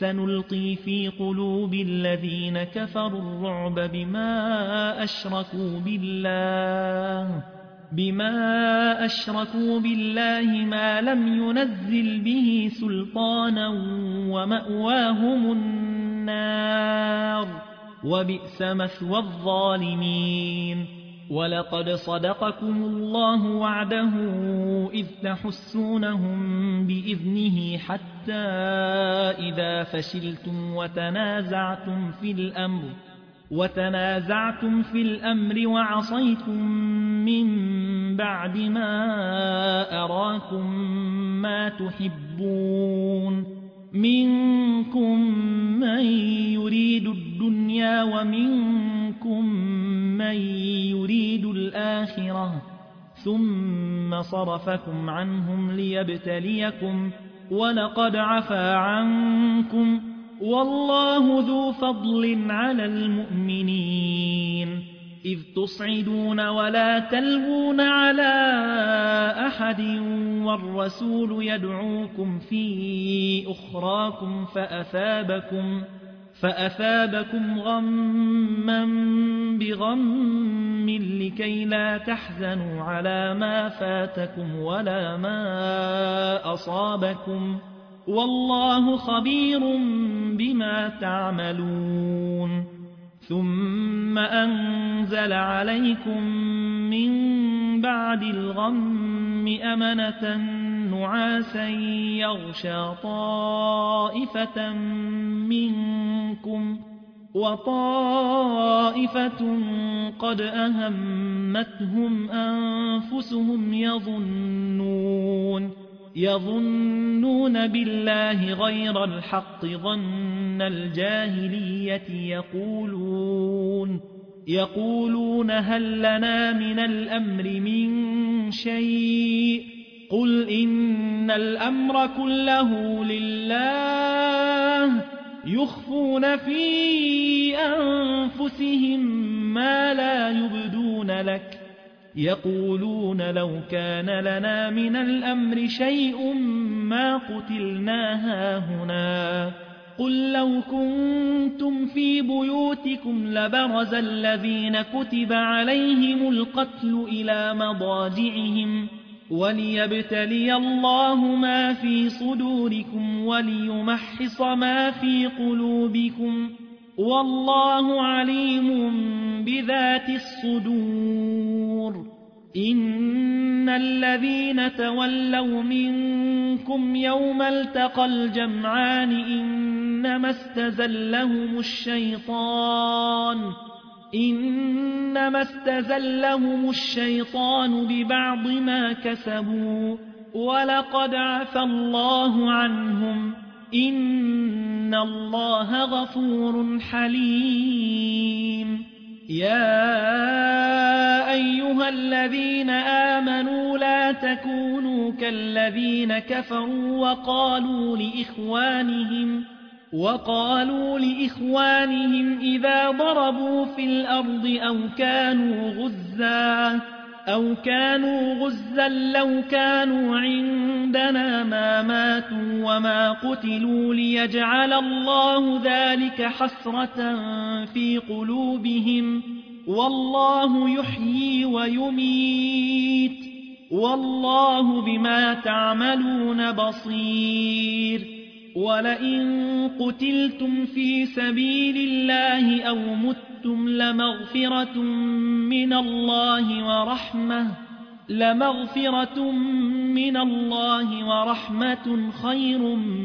سنلقي في قلوب الذين كفروا الرعب بما أشركوا بالله بما أشركوا بالله ما لم ينزل به سلطانا ومأواهم النار وبئس مثوى الظالمين. ولقد صدقكم الله وعده إذ تحسونهم بإذنه حتى إذا فشلتم وتنازعتم في الأمر وتنازعتم في الأمر وعصيتم من بعد ما أراكم ما تحبون منكم من يريد الدنيا ومنكم من يريد الآخرة ثم صرفكم عنهم ليبتليكم ولقد عفا عنكم والله ذو فضل على المؤمنين. إذ تصعدون ولا تلوون على أحد والرسول يدعوكم في أخراكم فأثابكم, فأثابكم غما بغم لكي لا تحزنوا على ما فاتكم ولا ما أصابكم والله خبير بما تعملون. ثم أنزل عليكم من بعد الغم أمنة نعاسا يغشى طائفة منكم وطائفة قد أهمتهم أنفسهم يظنون يظنون بالله غير الحق ظن الجاهلية يقولون يقولون هل لنا من الأمر من شيء قل إن الأمر كله لله يخفون في أنفسهم ما لا يبدون لك يقولون لو كان لنا من الأمر شيء ما قتلنا هاهنا قل لو كنتم في بيوتكم لبرز الذين كتب عليهم القتل إلى مضاجعهم وليبتلي الله ما في صدوركم وليمحص ما في قلوبكم والله عليم بذات الصدور. إن الذين تولوا منكم يوم التقى الجمعان إنما استزلهم الشيطان إنما استزلهم الشيطان ببعض ما كسبوا ولقد عفى الله عنهم إن الله غفور حليم. يا أيها الذين آمنوا لا تكونوا كالذين كفروا وقالوا لإخوانهم وقالوا لإخوانهم إذا ضربوا في الأرض أو كانوا غزا أو كانوا غزا لو كانوا عندنا ما ماتوا وما قتلوا ليجعل الله ذلك حسرة في قلوبهم والله يحيي ويميت والله بما تعملون بصير. ولئن قتلتم في سبيل الله أو متم لمغفرة من الله ورحمة لمغفرة من الله ورحمة خير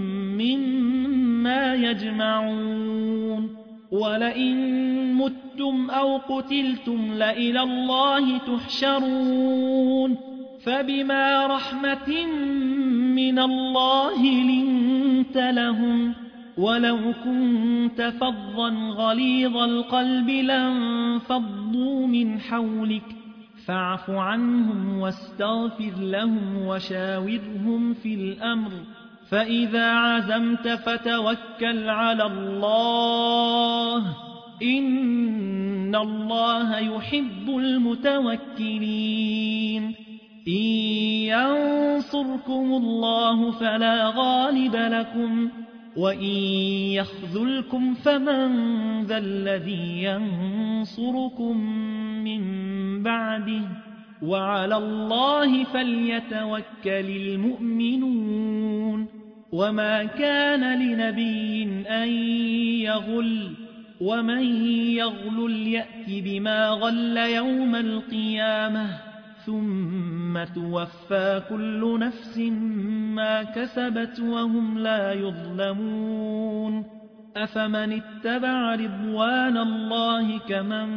مما يجمعون. ولئن متم أو قتلتم لإلى الله تحشرون فبما رحمة من الله لنت لهم ولو كنت فظا غليظ القلب لانفضوا من حولك فاعف عنهم واستغفر لهم وشاورهم في الأمر فإذا عزمت فتوكل على الله إن الله يحب المتوكلين. إن ينصركم الله فلا غالب لكم وإن يخذلكم فمن ذا الذي ينصركم من بعده وعلى الله فليتوكل المؤمنون وما كان لنبي أن يغل ومن يغلل يأت بما غل يوم القيامة ثم توفى كل نفس ما كسبت وهم لا يظلمون أفمن اتبع رضوان الله كمن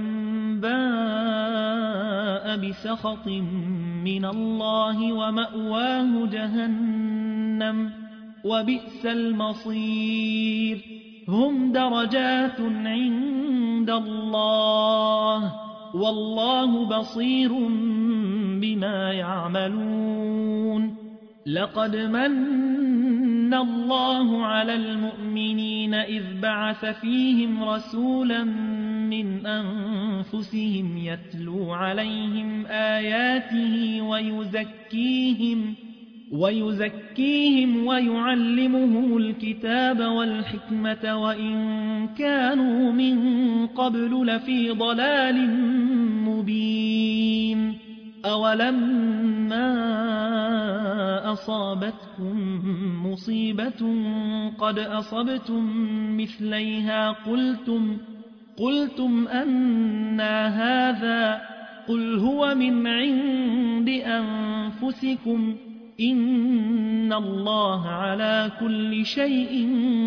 باء بسخط من الله ومأواه جهنم وبئس المصير هم درجات عند الله والله بصير بما يعملون لقد من الله على المؤمنين إذ بعث فيهم رسولا من أنفسهم يتلو عليهم آياته ويزكيهم ويزكيهم ويعلمهم الكتاب والحكمة وإن كانوا من قبل لفي ضلال مبين أولما أصابتكم مصيبة قد أصبتم مثليها قلتم قلتم أنى هذا قل هو من عند أنفسكم إن الله على كل شيء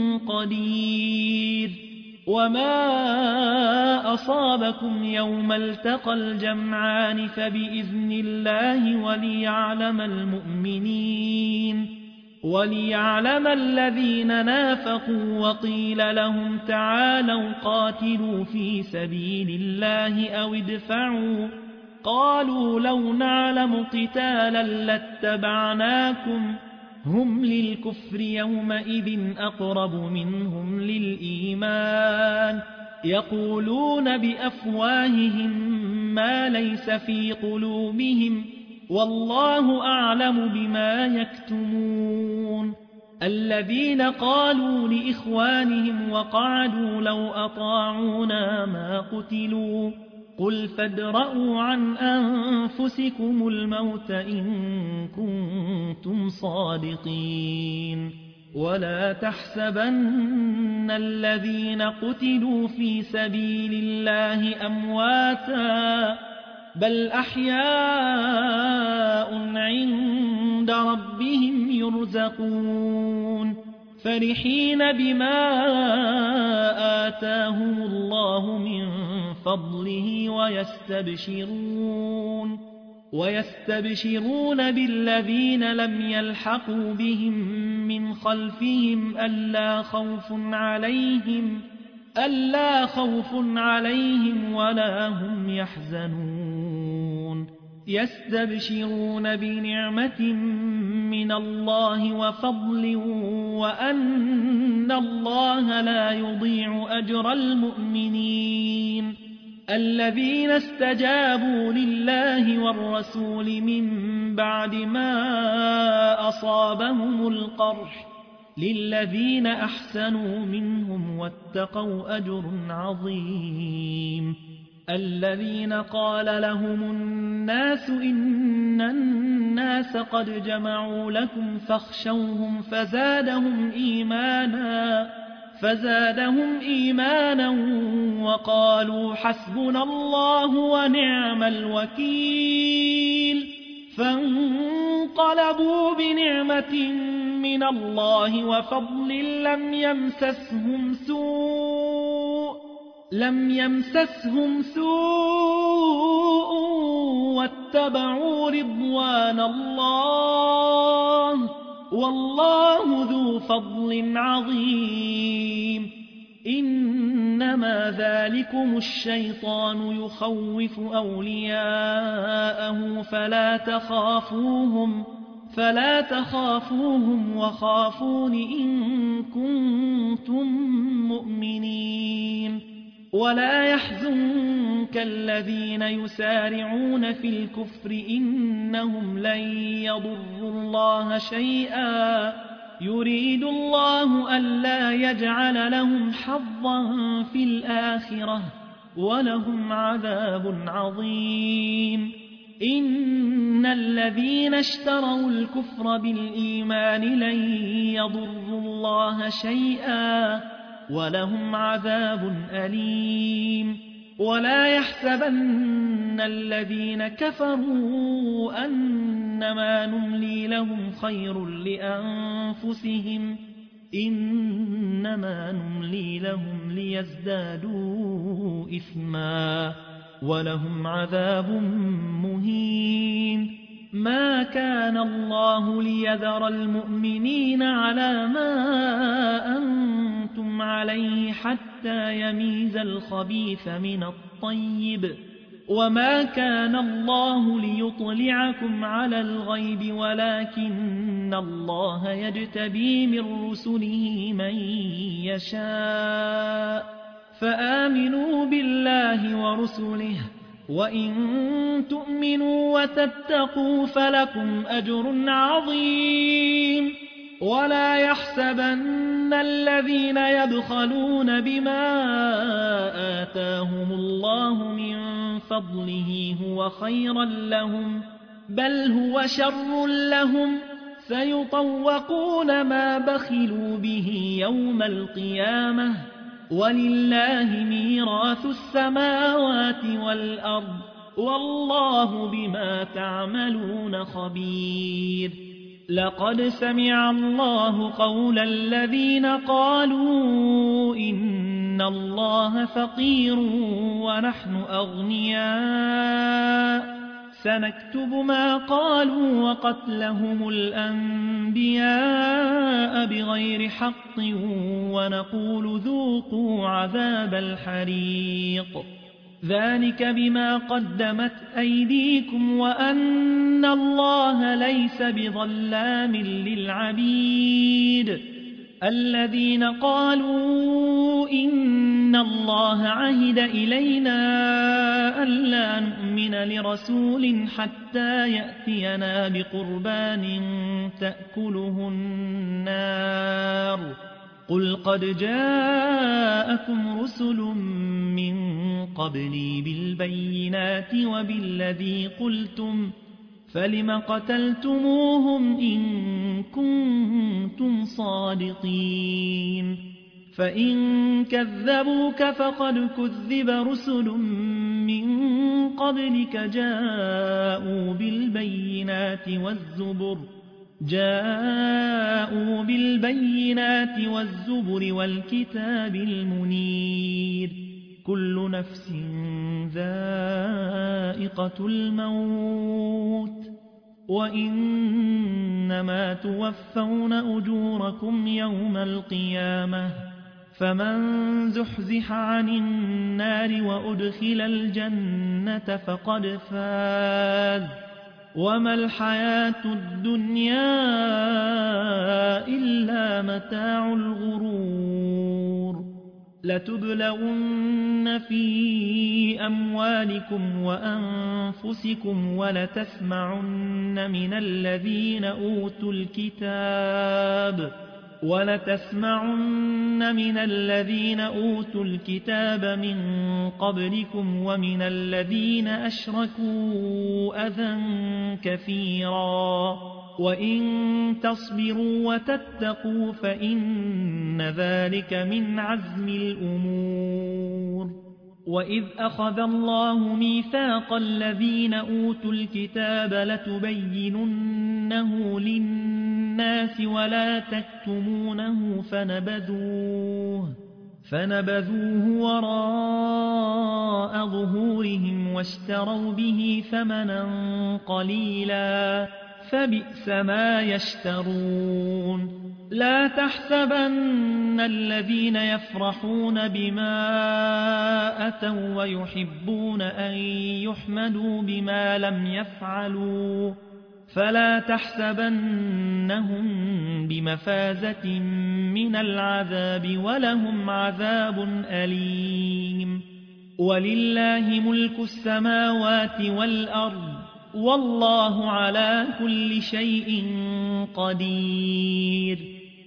قدير وما أصابكم يوم التقى الجمعان فبإذن الله وليعلم المؤمنين وليعلم الذين نافقوا وقيل لهم تعالوا قاتلوا في سبيل الله أو ادفعوا قالوا لو نعلم قتالا لاتبعناكم هم للكفر يومئذ أقرب منهم للإيمان يقولون بأفواههم ما ليس في قلوبهم والله أعلم بما يكتمون الذين قالوا لإخوانهم وقعدوا لو أطاعونا ما قتلوا قل فادرءوا عن أنفسكم الموت إن كنتم صادقين ولا تحسبن الذين قتلوا في سبيل الله أمواتا بل أحياء عند ربهم يرزقون فرحين بما آتاهم الله من فضله ويستبشرون ويستبشرون بالذين لم يلحقوا بهم من خلفهم ألا خوف عليهم ألا خوف عليهم ولا هم يحزنون يستبشرون بنعمة من الله وفضل وأن الله لا يضيع أجر المؤمنين الذين استجابوا لله والرسول من بعد ما أصابهم القرح للذين أحسنوا منهم واتقوا أجر عظيم الذين قال لهم الناس إن الناس قد جمعوا لكم فاخشوهم فزادهم إيمانا فزادهم إيمانا وقالوا حسبنا الله ونعم الوكيل فانقلبوا بنعمة من الله وفضل لم يمسسهم سوء لم يمسسهم سوء واتبعوا رضوان الله والله ذو فضل عظيم إنما ذلكم الشيطان يخوف أولياءه فلا تخافوهم فلا تخافوهم وخافون إن كنتم مؤمنين ولا يحزنك الذين يسارعون في الكفر إنهم لن يضروا الله شيئا يريد الله ألا يجعل لهم حظا في الآخرة ولهم عذاب عظيم. إن الذين اشتروا الكفر بالإيمان لن يضروا الله شيئا ولهم عذاب أليم. ولا يحسبن الذين كفروا أنما نملي لهم خير لأنفسهم إنما نملي لهم ليزدادوا إثما ولهم عذاب مهين. ما كان الله ليذر المؤمنين على ما أنتم عليه حتى يميز الخبيث من الطيب وما كان الله ليطلعكم على الغيب ولكن الله يجتبي من رسله من يشاء فآمنوا بالله ورسله وإن تؤمنوا وتتقوا فلكم أجر عظيم. ولا يحسبن الذين يبخلون بما آتاهم الله من فضله هو خيرا لهم بل هو شر لهم سيطوقون ما بخلوا به يوم القيامة ولله ميراث السماوات والأرض والله بما تعملون خبير. لقد سمع الله قول الذين قالوا إن الله فقير ونحن أغنياء سنكتب ما قالوا وقتلهم الأنبياء بغير حق ونقول ذوقوا عذاب الحريق ذلك بما قدمت أيديكم وأن الله ليس بظلام للعبيد. الذين قالوا إن الله عهد إلينا ألا نؤمن لرسول حتى يأتينا بقربان تأكله النار قل قد جاءكم رسل من قبلي بالبينات وبالذي قلتم فلم قتلتموهم إن كنتم صادقين. فإن كذبوك فقد كذب رسل من قبلك جاءوا بالبينات والزبر جاءوا بالبينات والزبر والكتاب المنير كل نفس ذائقة الموت وإنما توفون أجوركم يوم القيامة فمن زحزح عن النار وأدخل الجنة فقد فاز وما الحياة الدنيا إلا متاع الغرور. لتبلغن في أموالكم وأنفسكم ولتسمعن من الذين أوتوا الكتاب ولتسمعن من الذين أوتوا الكتاب من قبلكم ومن الذين أشركوا أذى كثيرا وإن تصبروا وتتقوا فإن ذلك من عزم الأمور. وإذ أخذ الله ميثاق الذين أوتوا الكتاب لتبيننه للناس ولا تكتمونه فنبذوه فنبذوه وراء ظهورهم واشتروا به ثمنا قليلا فبئس ما يشترون. لا تحسبن الذين يفرحون بما أتوا ويحبون أن يحمدوا بما لم يفعلوا فلا تحسبنهم بمفازة من العذاب ولهم عذاب أليم. ولله ملك السماوات والأرض والله على كل شيء قدير.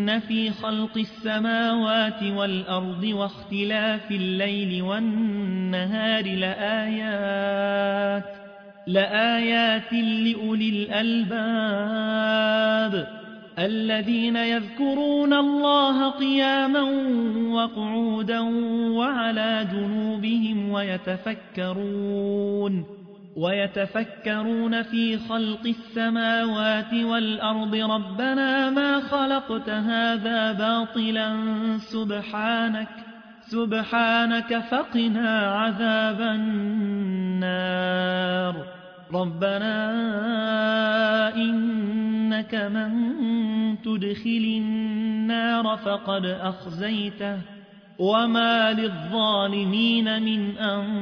إن في خلق السماوات والأرض واختلاف الليل والنهار لآيات لآيات لأولي الألباب الذين يذكرون الله قياما وقعودا وعلى جنوبهم ويتفكرون ويتفكرون في خلق السماوات والأرض ربنا ما خلقت هذا باطلا سبحانك سبحانك فقنا عذاب النار ربنا إنك من تدخل النار فقد أخزيته وما للظالمين من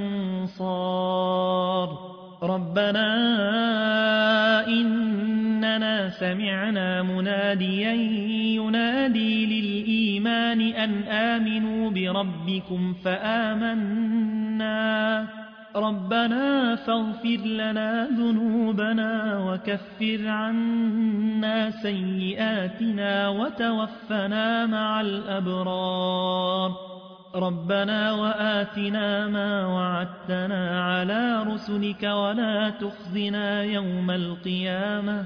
أنصار ربنا إننا سمعنا مناديا ينادي للإيمان أن آمنوا بربكم فآمنا ربنا فاغفر لنا ذنوبنا وكفر عنا سيئاتنا وتوفنا مع الأبرار ربنا وآتنا ما وعدتنا على رسلك ولا تخزنا يوم القيامة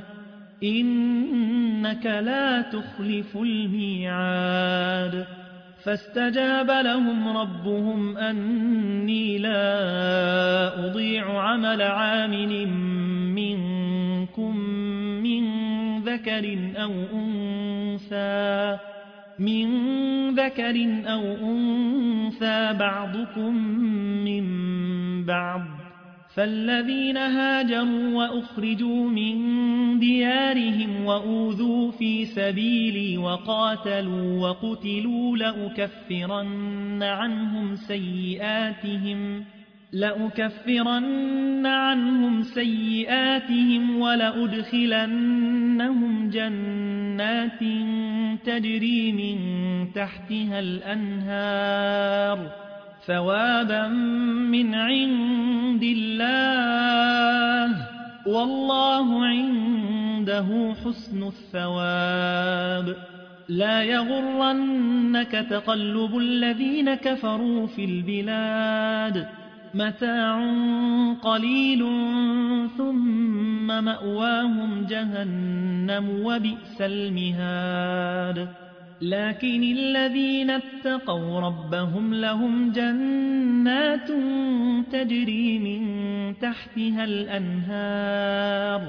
إنك لا تخلف الميعاد فاستجاب لهم ربهم أني لا أضيع عمل عامل منكم من ذكر أو أنثى من ذكر أو أنثى بعضكم من بعض فالذين هاجروا وأخرجوا من ديارهم وأوذوا في سبيلي وقاتلوا وقتلوا لأكفرن عنهم سيئاتهم لأكفرن عنهم سيئاتهم ولأدخلنهم جنات تجري من تحتها الأنهار ثوابا من عند الله والله عنده حسن الثواب لا يغرنك تقلب الذين كفروا في البلاد متاع قليل ثم مأواهم جهنم وبئس المهاد لكن الذين اتقوا ربهم لهم جنات تجري من تحتها الأنهار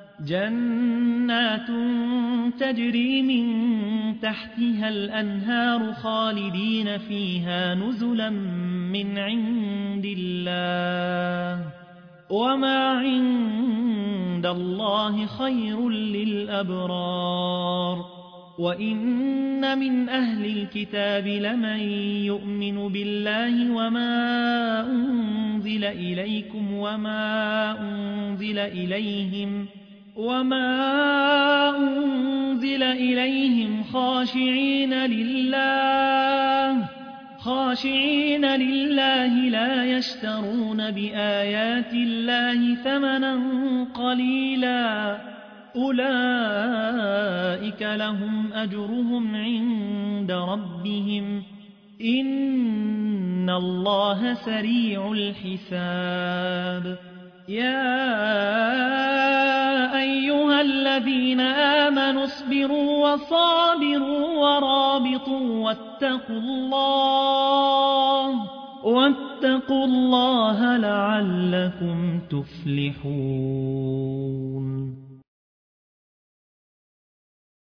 جنات تجري من تحتها الأنهار خالدين فيها نزلا من عند الله وما عند الله خير للأبرار وإن من أهل الكتاب لمن يؤمن بالله وما أنزل إليكم وما أنزل إليهم وما أنزل إليهم خاشعين لله خاشعين لله لا يشترون بآيات الله ثمنا قليلا أولئك لهم أجرهم عند ربهم إن الله سريع الحساب يا أيها الذين آمنوا اصبروا وصابروا ورابطوا واتقوا الله واتقوا الله لعلكم تفلحون